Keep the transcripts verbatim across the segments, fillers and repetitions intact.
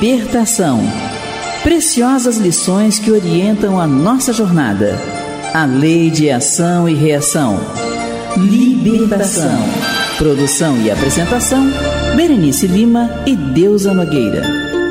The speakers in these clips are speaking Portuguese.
Libertação. Preciosas lições que orientam a nossa jornada. A lei de ação e reação. Libertação. Produção e apresentação, Berenice Lima e Deusa Nogueira.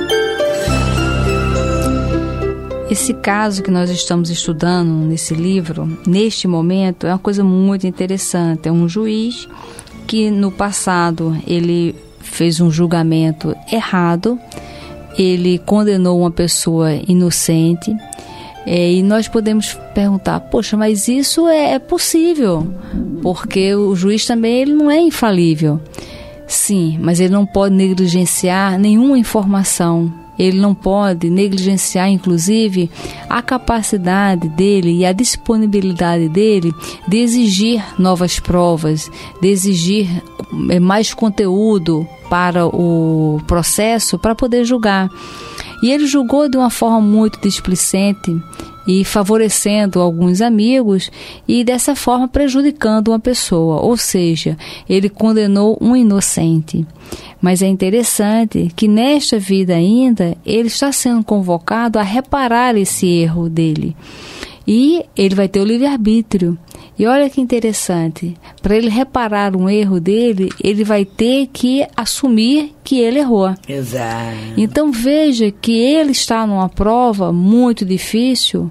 Esse caso que nós estamos estudando nesse livro, neste momento, é uma coisa muito interessante. É um juiz que no passado ele fez um julgamento errado, ele condenou uma pessoa inocente, é, e nós podemos perguntar, poxa, mas isso é, é possível, porque o juiz também ele não é infalível. Sim, mas ele não pode negligenciar nenhuma informação. Ele não pode negligenciar, inclusive, a capacidade dele e a disponibilidade dele de exigir novas provas, de exigir mais conteúdo para o processo, para poder julgar. E ele julgou de uma forma muito displicente e favorecendo alguns amigos e dessa forma prejudicando uma pessoa, ou seja, ele condenou um inocente. Mas é interessante que nesta vida ainda ele está sendo convocado a reparar esse erro dele. E ele vai ter o livre-arbítrio. E olha que interessante, para ele reparar um erro dele, ele vai ter que assumir que ele errou. Exato. Então veja que ele está numa prova muito difícil,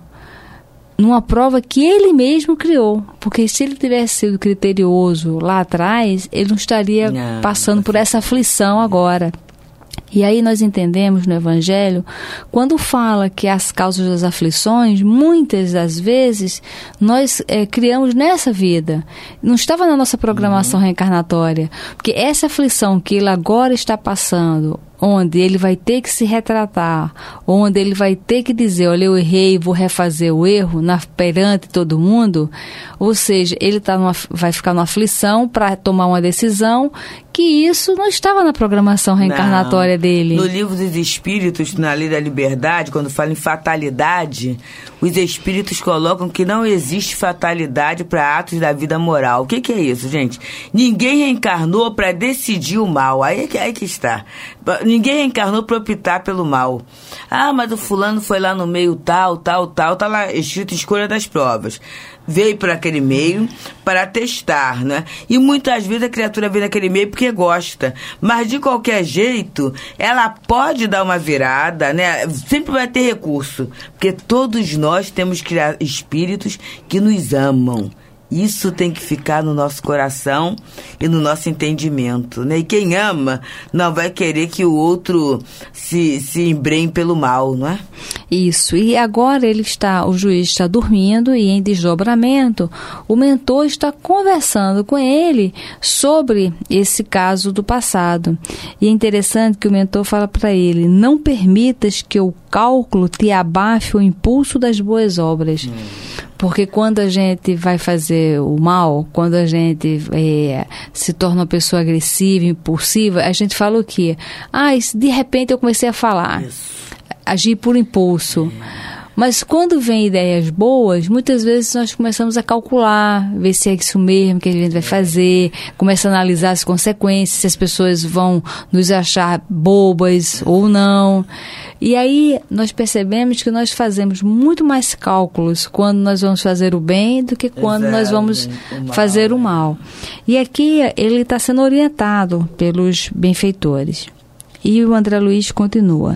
numa prova que ele mesmo criou. Porque se ele tivesse sido criterioso lá atrás, ele não estaria não, passando não. por essa aflição agora. E aí nós entendemos no Evangelho, quando fala que as causas das aflições, muitas das vezes, nós é, criamos nessa vida. Não estava na nossa programação uhum. reencarnatória. Porque essa aflição que ele agora está passando, onde ele vai ter que se retratar, onde ele vai ter que dizer, olha, eu errei, vou refazer o erro na, perante todo mundo, ou seja, ele tá numa, vai ficar numa aflição para tomar uma decisão que isso não estava na programação reencarnatória não. dele. No livro dos Espíritos, na Lei da Liberdade, quando fala em fatalidade, os Espíritos colocam que não existe fatalidade para atos da vida moral. O que, que é isso, gente? Ninguém reencarnou para decidir o mal. Aí, aí que está. Ninguém reencarnou para optar pelo mal. Ah, mas o fulano foi lá no meio tal, tal, tal, tá lá escrito escolha das provas. Veio para aquele meio para testar, né? E muitas vezes a criatura vem naquele meio porque gosta. Mas de qualquer jeito, ela pode dar uma virada, né? Sempre vai ter recurso. Porque todos nós temos espíritos que nos amam. Isso tem que ficar no nosso coração e no nosso entendimento, né? E quem ama não vai querer que o outro se, se embrenhe pelo mal, não é? Isso. E agora ele está, o juiz está dormindo e em desdobramento, o mentor está conversando com ele sobre esse caso do passado. E é interessante que o mentor fala para ele, não permitas que o cálculo te abafe o impulso das boas obras. Hum. Porque quando a gente vai fazer o mal, quando a gente é, se torna uma pessoa agressiva, impulsiva, a gente fala o quê? Ah, de repente eu comecei a falar, Isso. agir por impulso. É. Mas quando vem ideias boas, muitas vezes nós começamos a calcular, ver se é isso mesmo que a gente vai fazer, começa a analisar as consequências, se as pessoas vão nos achar bobas ou não. E aí nós percebemos que nós fazemos muito mais cálculos quando nós vamos fazer o bem do que quando Exato, nós vamos o mal, fazer o mal. E aqui ele está sendo orientado pelos benfeitores. E o André Luiz continua.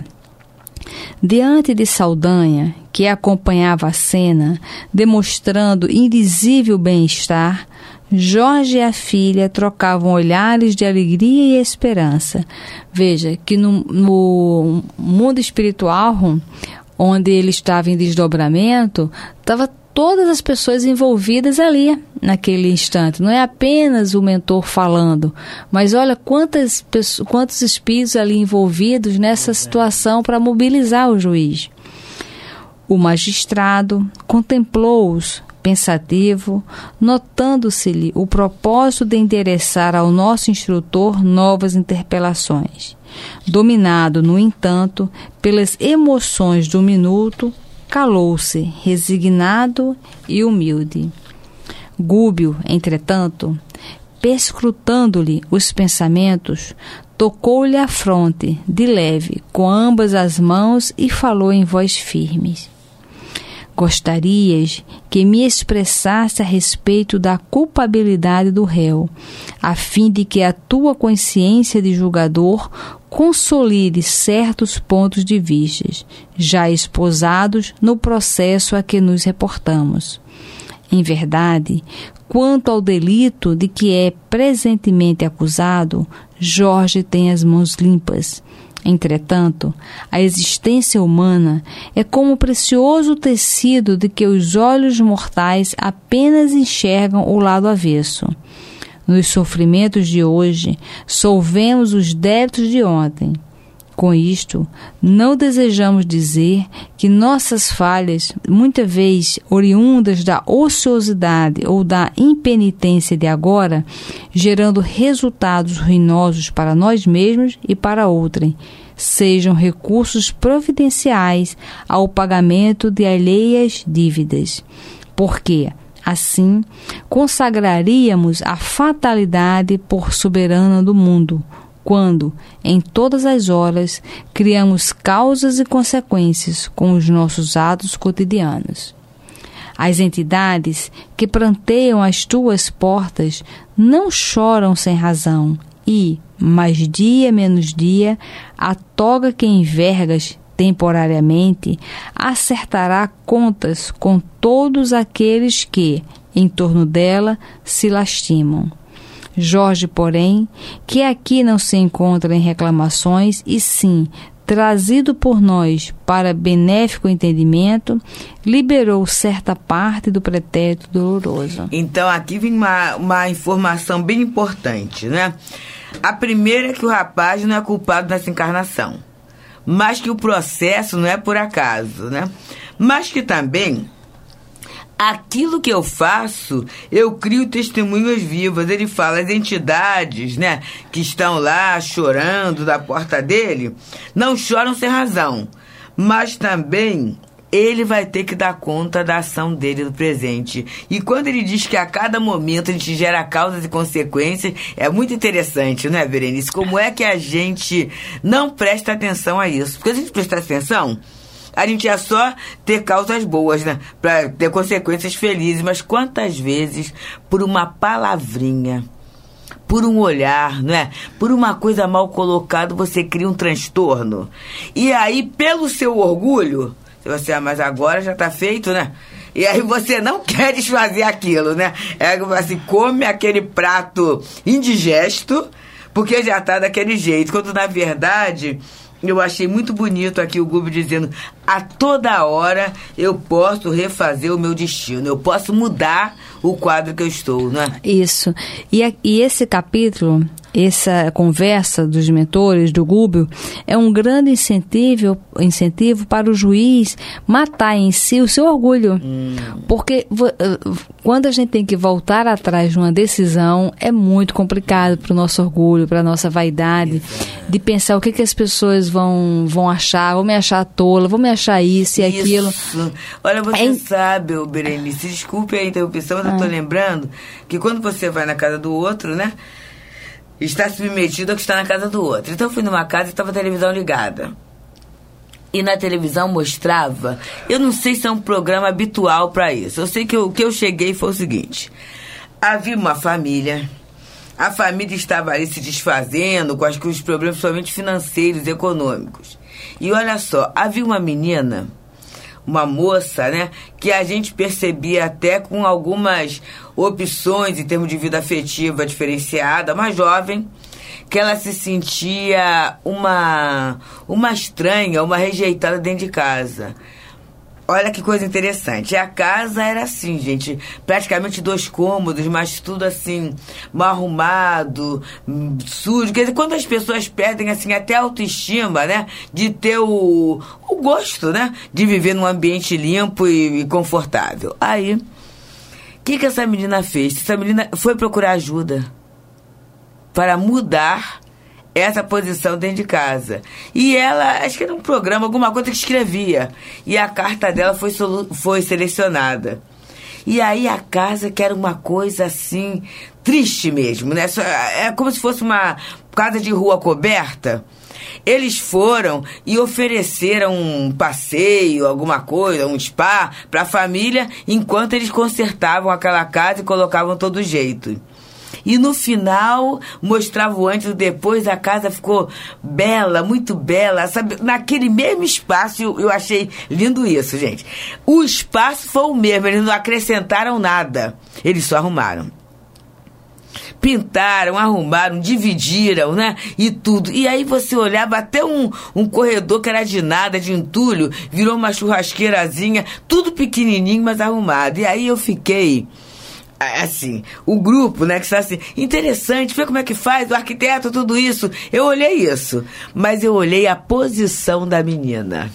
Diante de Saldanha, que acompanhava a cena, demonstrando indizível bem-estar, Jorge e a filha trocavam olhares de alegria e esperança. Veja que no, no mundo espiritual, onde ele estava em desdobramento, estava todas as pessoas envolvidas ali, naquele instante. Não é apenas o mentor falando, mas olha quantas pessoas, quantos espíritos ali envolvidos nessa situação para mobilizar o juiz. O magistrado contemplou-os pensativo, notando-se-lhe o propósito de endereçar ao nosso instrutor novas interpelações. Dominado, no entanto, pelas emoções do minuto, calou-se, resignado e humilde. Gúbio, entretanto, perscrutando-lhe os pensamentos, tocou-lhe a fronte, de leve, com ambas as mãos e falou em voz firme. Gostarias que me expressasse a respeito da culpabilidade do réu, a fim de que a tua consciência de julgador consolide certos pontos de vista, já esposados no processo a que nos reportamos. Em verdade, quanto ao delito de que é presentemente acusado, Jorge tem as mãos limpas. Entretanto, a existência humana é como o precioso tecido de que os olhos mortais apenas enxergam o lado avesso. Nos sofrimentos de hoje, solvemos os débitos de ontem. Com isto, não desejamos dizer que nossas falhas, muitas vezes oriundas da ociosidade ou da impenitência de agora, gerando resultados ruinosos para nós mesmos e para outrem, sejam recursos providenciais ao pagamento de alheias dívidas. Porque, assim, consagraríamos a fatalidade por soberana do mundo, quando, em todas as horas, criamos causas e consequências com os nossos atos cotidianos. As entidades que pranteiam as tuas portas não choram sem razão e, mais dia menos dia, a toga que envergas temporariamente acertará contas com todos aqueles que, em torno dela, se lastimam. Jorge, porém, que aqui não se encontra em reclamações, e sim trazido por nós para benéfico entendimento, liberou certa parte do pretérito doloroso. Então, aqui vem uma, uma informação bem importante, né? A primeira é que o rapaz não é culpado nessa encarnação, mas que o processo não é por acaso, né? Mas que também aquilo que eu faço, eu crio testemunhas vivas. Ele fala, as entidades, né, que estão lá chorando da porta dele, não choram sem razão, mas também ele vai ter que dar conta da ação dele no presente. E quando ele diz que a cada momento a gente gera causas e consequências, é muito interessante, né, Berenice? Como é que a gente não presta atenção a isso? Porque se a gente prestar atenção, a gente ia só ter causas boas, né? Pra ter consequências felizes. Mas quantas vezes, por uma palavrinha, por um olhar, né? Por uma coisa mal colocada, você cria um transtorno. E aí, pelo seu orgulho, você, ah, mas agora já tá feito, né? E aí você não quer desfazer aquilo, né? É que você come aquele prato indigesto, porque já tá daquele jeito. Quando, na verdade, eu achei muito bonito aqui o Gubi dizendo, a toda hora eu posso refazer o meu destino, eu posso mudar o quadro que eu estou, né? Isso. E, a, e esse capítulo, essa conversa dos mentores, do Gubi, é um grande incentivo, incentivo para o juiz matar em si o seu orgulho. Hum. Porque quando a gente tem que voltar atrás de uma decisão, é muito complicado para o nosso orgulho, para a nossa vaidade, Exato. de pensar o que, que as pessoas vão, vão achar, vão me achar tola, vão me achar isso e isso. aquilo. Olha, você é... sabe, ô Berenice, desculpe a interrupção, mas ah. eu tô lembrando que quando você vai na casa do outro, né, está submetido ao que está na casa do outro. Então eu fui numa casa e estava a televisão ligada. E na televisão mostrava, eu não sei se é um programa habitual para isso. Eu sei que o que eu cheguei foi o seguinte: havia uma família, a família estava ali se desfazendo com, as, com os problemas somente financeiros, econômicos. E olha só, havia uma menina, uma moça, né, que a gente percebia até com algumas opções em termos de vida afetiva diferenciada, uma jovem, que ela se sentia uma, uma estranha, uma rejeitada dentro de casa. Olha que coisa interessante. A casa era assim, gente, praticamente dois cômodos, mas tudo assim, mal arrumado, sujo. Quer dizer, quando as pessoas perdem assim até a autoestima, né, de ter o, o gosto, né, de viver num ambiente limpo e, e confortável. Aí, o que que essa menina fez? Essa menina foi procurar ajuda para mudar essa posição dentro de casa. E ela, acho que era um programa, alguma coisa que escrevia. E a carta dela foi, solu- foi selecionada. E aí a casa, que era uma coisa assim, triste mesmo, né? É como se fosse uma casa de rua coberta. Eles foram e ofereceram um passeio, alguma coisa, um spa para a família, enquanto eles consertavam aquela casa e colocavam todo jeito. E no final, mostrava o antes e o depois, a casa ficou bela, muito bela, sabe? Naquele mesmo espaço, eu, eu achei lindo isso, gente. O espaço foi o mesmo, eles não acrescentaram nada, eles só arrumaram. Pintaram, arrumaram, dividiram, né? E tudo. E aí você olhava até um, um corredor que era de nada, de entulho, virou uma churrasqueirazinha, tudo pequenininho, mas arrumado. E aí eu fiquei... assim, o grupo, né, que está assim, interessante, vê como é que faz, o arquiteto, tudo isso. Eu olhei isso, mas eu olhei a posição da menina.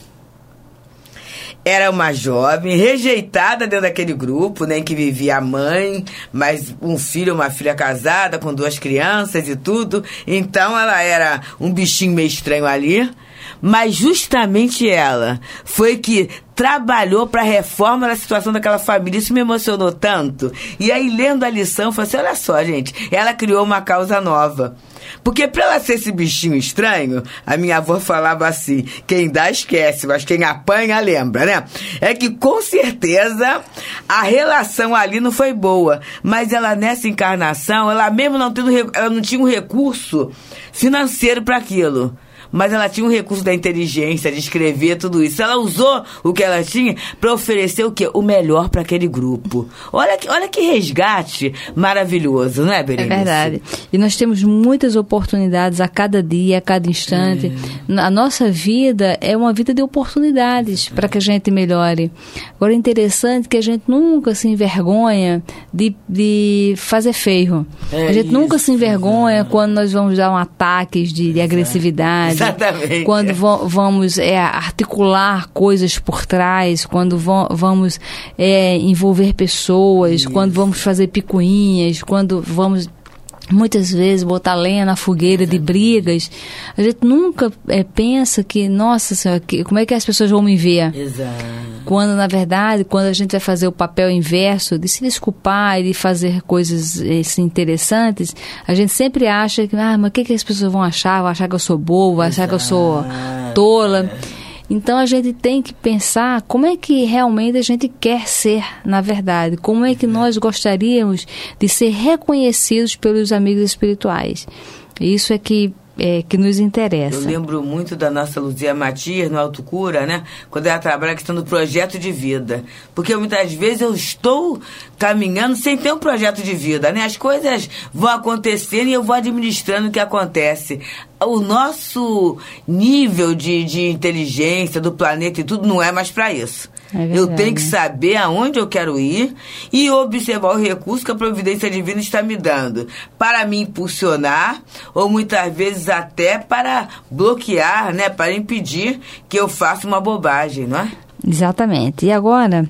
Era uma jovem, rejeitada dentro daquele grupo, né, em que vivia a mãe, mas um filho, uma filha casada, com duas crianças e tudo. Então ela era um bichinho meio estranho ali. Mas justamente ela foi que trabalhou para a reforma da situação daquela família. Isso me emocionou tanto. E aí, lendo a lição, eu falei assim, olha só, gente, ela criou uma causa nova. Porque para ela ser esse bichinho estranho, a minha avó falava assim, quem dá esquece, mas quem apanha lembra, né? É que com certeza a relação ali não foi boa, mas ela nessa encarnação, ela mesmo não, tendo, ela não tinha um recurso financeiro para aquilo. Mas ela tinha um recurso da inteligência, de escrever tudo isso. Ela usou o que ela tinha para oferecer o quê? O melhor para aquele grupo. Olha que, olha que resgate maravilhoso, não é, Berenice? É verdade. E nós temos muitas oportunidades a cada dia, a cada instante. É. A nossa vida é uma vida de oportunidades para que a gente melhore. Agora é interessante que a gente nunca se envergonha de, de fazer feio. É a gente isso, nunca se envergonha exatamente. Quando nós vamos dar um ataques de, de agressividade. Exatamente. Quando vo- vamos é, articular coisas por trás, quando vo- vamos é, envolver pessoas, isso. Quando vamos fazer picuinhas, quando vamos muitas vezes botar lenha na fogueira de brigas, a gente nunca é, pensa que, nossa senhora, que, como é que as pessoas vão me ver? Exato. Quando, na verdade, quando a gente vai fazer o papel inverso, de se desculpar e de fazer coisas assim, interessantes, a gente sempre acha que, ah, mas o que, que as pessoas vão achar? Vão achar que eu sou bobo, vão achar que eu sou tola. Então a gente tem que pensar como é que realmente a gente quer ser, na verdade. Como é que nós gostaríamos de ser reconhecidos pelos amigos espirituais. Isso é que, é, que nos interessa. Eu lembro muito da nossa Luzia Matias, no Alto Cura, né? Quando ela trabalha a questão do projeto de vida. Porque muitas vezes eu estou caminhando sem ter um projeto de vida, né? As coisas vão acontecendo e eu vou administrando o que acontece. O nosso nível de, de inteligência do planeta e tudo não é mais para isso. É eu tenho que saber aonde eu quero ir e observar o recurso que a providência divina está me dando para me impulsionar ou muitas vezes até para bloquear, né, para impedir que eu faça uma bobagem, não é? Exatamente. E agora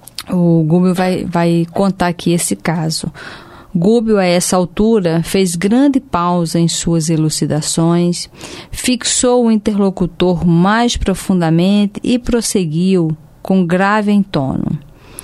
o Gúbio vai, vai contar aqui esse caso. Gúbio, a essa altura, fez grande pausa em suas elucidações, fixou o interlocutor mais profundamente e prosseguiu com grave entono.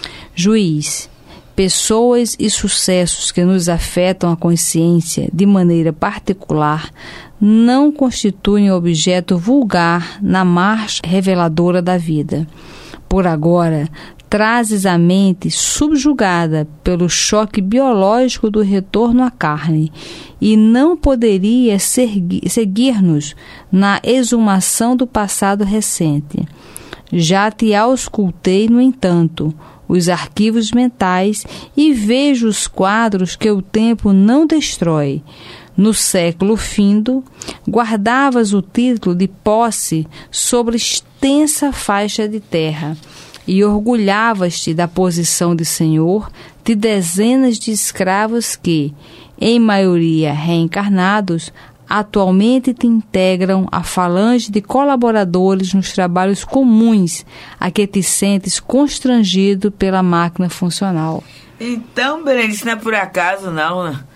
Juiz, pessoas e sucessos que nos afetam a consciência de maneira particular não constituem objeto vulgar na marcha reveladora da vida. Por agora, trazes a mente subjugada pelo choque biológico do retorno à carne e não poderia seguir-nos na exumação do passado recente. Já te auscultei, no entanto, os arquivos mentais e vejo os quadros que o tempo não destrói. No século findo, guardavas o título de posse sobre extensa faixa de terra e orgulhavas-te da posição de senhor de dezenas de escravos que, em maioria reencarnados, atualmente te integram a falange de colaboradores nos trabalhos comuns a que te sentes constrangido pela máquina funcional. Então, Berenice, não é por acaso não, né?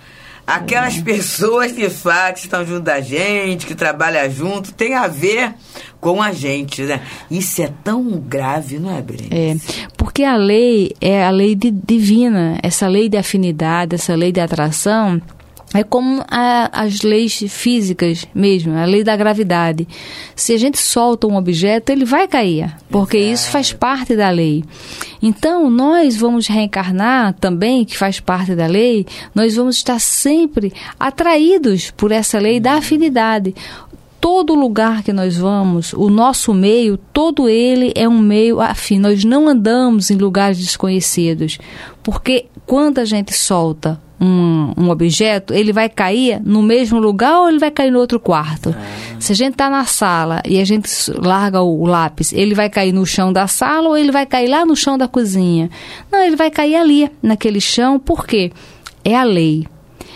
Aquelas pessoas que falam, que estão junto da gente, que trabalham junto, tem a ver com a gente, né? Isso é tão grave, não é, Berenice? É, porque a lei é a lei de, divina, essa lei de afinidade, essa lei de atração, é como a, as leis físicas mesmo, a lei da gravidade. Se a gente solta um objeto, ele vai cair, porque Exato. Isso faz parte da lei. Então, nós vamos reencarnar também, que faz parte da lei, nós vamos estar sempre atraídos por essa lei da afinidade. Todo lugar que nós vamos, o nosso meio, todo ele é um meio afim. Nós não andamos em lugares desconhecidos, porque quando a gente solta um, um objeto, ele vai cair no mesmo lugar ou ele vai cair no outro quarto? Ah. Se a gente está na sala e a gente larga o lápis, ele vai cair no chão da sala ou ele vai cair lá no chão da cozinha? Não, ele vai cair ali, naquele chão, por quê? É a lei.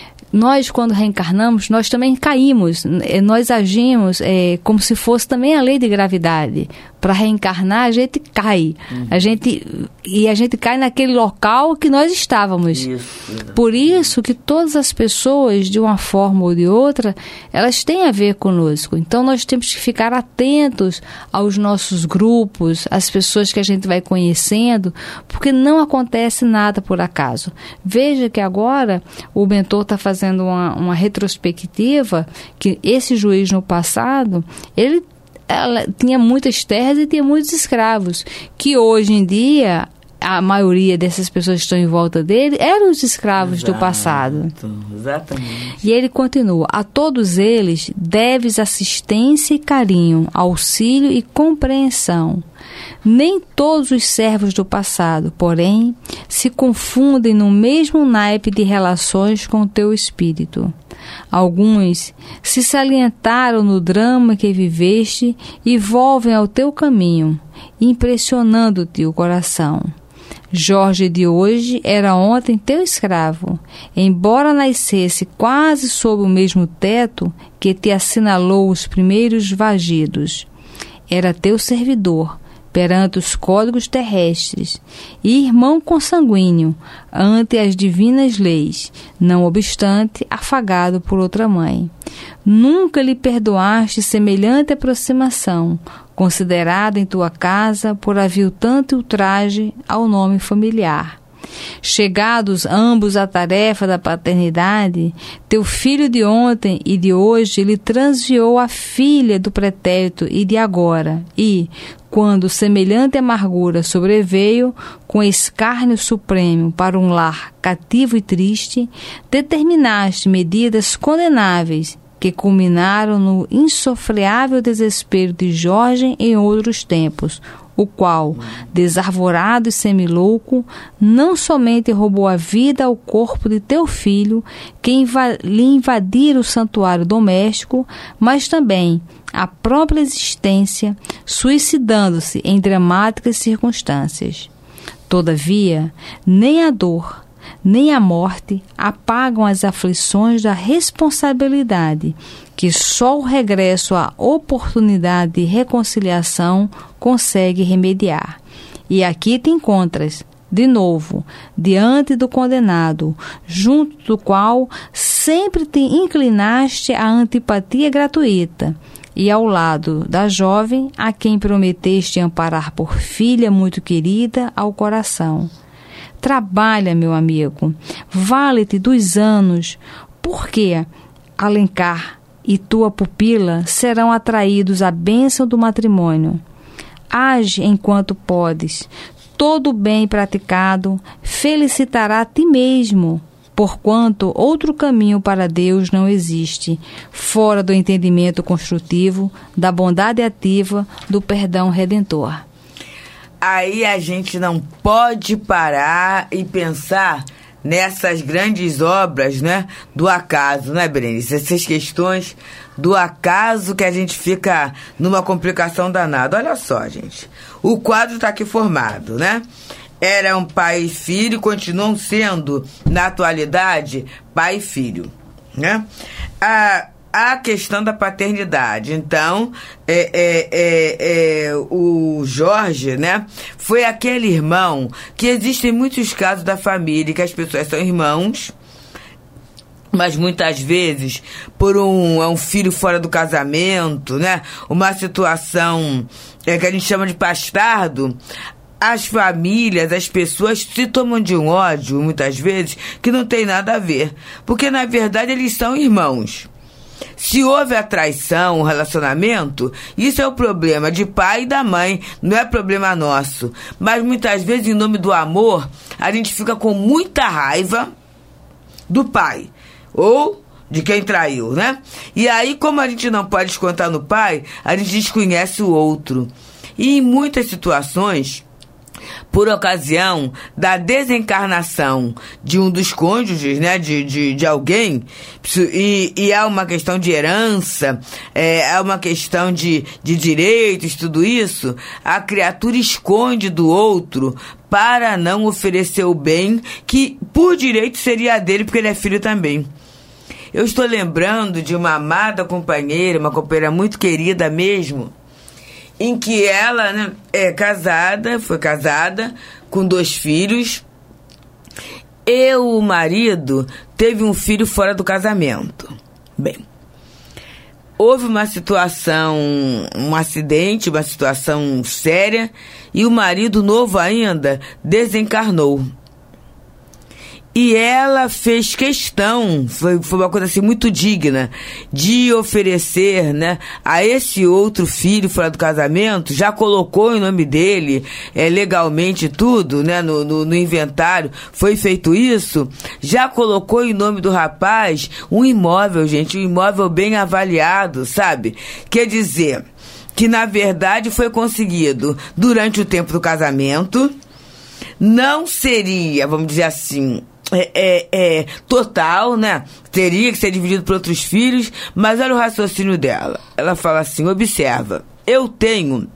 Nós, quando reencarnamos, nós também caímos, nós agimos é, como se fosse também a lei de gravidade. Para reencarnar, a gente cai. Uhum. A gente, e a gente cai naquele local que nós estávamos. Isso. Por isso que todas as pessoas, de uma forma ou de outra, elas têm a ver conosco. Então, nós temos que ficar atentos aos nossos grupos, às pessoas que a gente vai conhecendo, porque não acontece nada por acaso. Veja que agora o mentor está fazendo uma, uma retrospectiva, que esse juiz no passado, ele ela tinha muitas terras e tinha muitos escravos, que hoje em dia a maioria dessas pessoas que estão em volta dele eram os escravos Exato, do passado. Exatamente. E ele continua: a todos eles deves assistência e carinho, auxílio e compreensão. Nem todos os servos do passado, porém, se confundem no mesmo naipe de relações com o teu espírito. Alguns se salientaram no drama que viveste e volvem ao teu caminho, impressionando-te o coração. Jorge de hoje era ontem teu escravo, embora nascesse quase sob o mesmo teto que te assinalou os primeiros vagidos. Era teu servidor perante os códigos terrestres, e irmão consanguíneo ante as divinas leis, não obstante afagado por outra mãe. Nunca lhe perdoaste semelhante aproximação, considerada em tua casa por aviltante ultraje ao nome familiar. Chegados ambos à tarefa da paternidade, teu filho de ontem e de hoje lhe transviou a filha do pretérito e de agora, e, quando semelhante amargura sobreveio, com escárnio supremo para um lar cativo e triste, determinaste medidas condenáveis que culminaram no insofreável desespero de Jorge em outros tempos, o qual, desarvorado e semilouco, não somente roubou a vida ao corpo de teu filho, que inva- lhe invadira o santuário doméstico, mas também a própria existência, suicidando-se em dramáticas circunstâncias. Todavia, nem a dor, nem a morte apagam as aflições da responsabilidade, que só o regresso à oportunidade de reconciliação consegue remediar. E aqui te encontras, de novo, diante do condenado, junto do qual sempre te inclinaste à antipatia gratuita, e ao lado da jovem a quem prometeste amparar por filha muito querida ao coração. Trabalha, meu amigo, vale-te dos anos, porque Alencar e tua pupila serão atraídos à bênção do matrimônio. Age enquanto podes. Todo bem praticado felicitará a ti mesmo, porquanto outro caminho para Deus não existe, fora do entendimento construtivo, da bondade ativa, do perdão redentor. Aí a gente não pode parar e pensar nessas grandes obras, né, do acaso, né, Berenice? Essas questões do acaso que a gente fica numa complicação danada. Olha só, gente, o quadro está aqui formado, né? Eram pai e filho, continuam sendo, na atualidade, pai e filho, né? A, a questão da paternidade. Então, é, é, é, é, o Jorge, né, foi aquele irmão que existem muitos casos da família, que as pessoas são irmãos, mas muitas vezes por um, um filho fora do casamento, né? Uma situação é, que a gente chama de bastardo. As famílias, as pessoas se tomam de um ódio, muitas vezes, que não tem nada a ver. Porque, na verdade, eles são irmãos. Se houve a traição, o relacionamento, isso é o problema de pai e da mãe, não é problema nosso. Mas muitas vezes, em nome do amor, a gente fica com muita raiva do pai ou de quem traiu, né? E aí, como a gente não pode descontar no pai, a gente desconhece o outro. E em muitas situações, por ocasião da desencarnação de um dos cônjuges, né, de, de, de alguém, e, e é uma questão de herança, é, é uma questão de, de direitos, tudo isso, a criatura esconde do outro para não oferecer o bem que, por direito, seria dele, porque ele é filho também. Eu estou lembrando de uma amada companheira, uma companheira muito querida mesmo, em que ela, né, é casada, foi casada com dois filhos, e o marido teve um filho fora do casamento. Bem, houve uma situação, um acidente, uma situação séria, e o marido, novo ainda, desencarnou. E ela fez questão, foi, foi uma coisa assim muito digna, de oferecer, né, a esse outro filho fora do casamento, já colocou em nome dele, é, legalmente tudo, né, no, no, no inventário, foi feito isso, já colocou em nome do rapaz um imóvel, gente, um imóvel bem avaliado, sabe? Quer dizer, que na verdade foi conseguido durante o tempo do casamento, não seria, vamos dizer assim, É, é, é total, né? Teria que ser dividido por outros filhos, mas olha o raciocínio dela. Ela fala assim, observa, eu tenho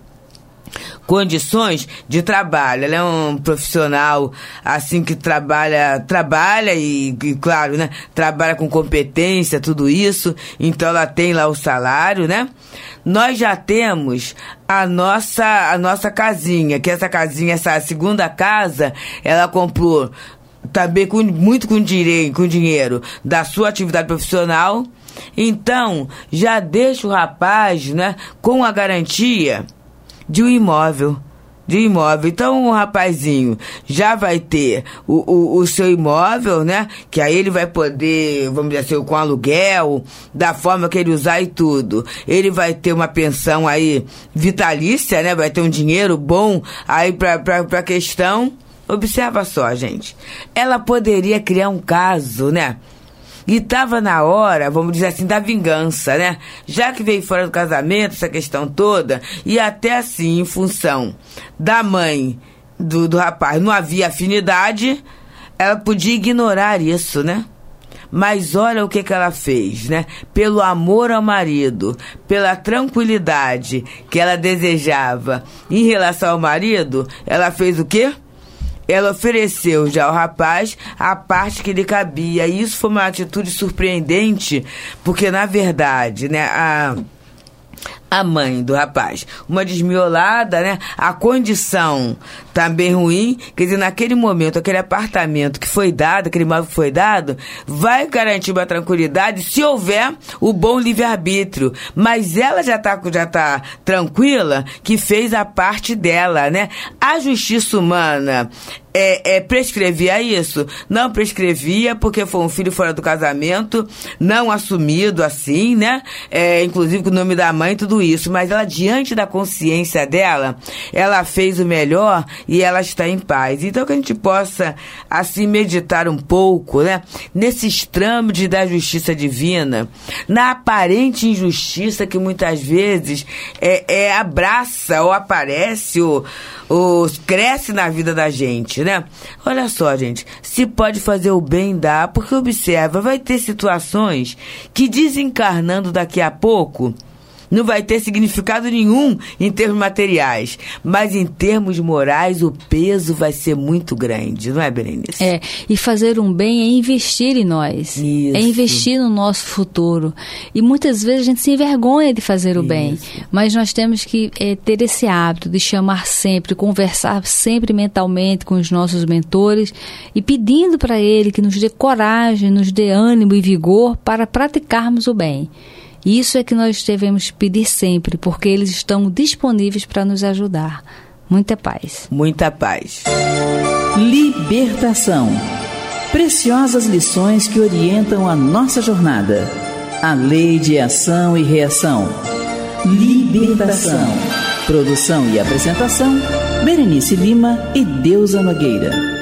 condições de trabalho. Ela é um profissional, assim, que trabalha, trabalha e, e, claro, né? Trabalha com competência, tudo isso. Então, ela tem lá o salário, né? Nós já temos a nossa, a nossa casinha, que essa casinha, essa segunda casa, ela comprou também com, muito com, direi, com dinheiro da sua atividade profissional. Então, já deixa o rapaz, né, com a garantia de um imóvel. De imóvel. Então, o rapazinho já vai ter o, o, o seu imóvel, né? Que aí ele vai poder, vamos dizer assim, com aluguel, da forma que ele usar e tudo. Ele vai ter uma pensão aí vitalícia, né? Vai ter um dinheiro bom aí pra, pra, pra questão. Observa só, gente. Ela poderia criar um caso, né? E estava na hora, vamos dizer assim, da vingança, né? Já que veio fora do casamento, essa questão toda, e até assim, em função da mãe do, do rapaz, não havia afinidade, ela podia ignorar isso, né? Mas olha o que, que ela fez, né? Pelo amor ao marido, pela tranquilidade que ela desejava em relação ao marido, ela fez o quê? Ela ofereceu já ao rapaz a parte que lhe cabia. E isso foi uma atitude surpreendente, porque, na verdade, né, a... a mãe do rapaz, uma desmiolada, né? A condição também ruim, quer dizer, naquele momento, aquele apartamento que foi dado, aquele imóvel que foi dado, vai garantir uma tranquilidade se houver o bom livre-arbítrio. Mas ela já tá, já tá tranquila que fez a parte dela, né? A justiça humana É, é, prescrevia isso? Não prescrevia, porque foi um filho fora do casamento, não assumido assim, né? É, inclusive com o nome da mãe, tudo isso. Mas ela, diante da consciência dela, ela fez o melhor e ela está em paz. Então, que a gente possa, assim, meditar um pouco, né? Nesses trâmites da justiça divina, na aparente injustiça que muitas vezes é, é, abraça ou aparece ou, ou cresce na vida da gente, né? Olha só, gente, se pode fazer o bem, dá, porque observa, vai ter situações que desencarnando daqui a pouco, não vai ter significado nenhum em termos materiais. Mas em termos morais, o peso vai ser muito grande, não é, Berenice? É, e fazer um bem é investir em nós. Isso. É investir no nosso futuro. E muitas vezes a gente se envergonha de fazer o Isso. bem. Mas nós temos que é, ter esse hábito de chamar sempre, conversar sempre mentalmente com os nossos mentores e pedindo para ele que nos dê coragem, nos dê ânimo e vigor para praticarmos o bem. Isso é que nós devemos pedir sempre, porque eles estão disponíveis para nos ajudar. Muita paz. Muita paz. Libertação. Preciosas lições que orientam a nossa jornada. A lei de ação e reação. Libertação. Produção e apresentação, Berenice Lima e Deusa Nogueira.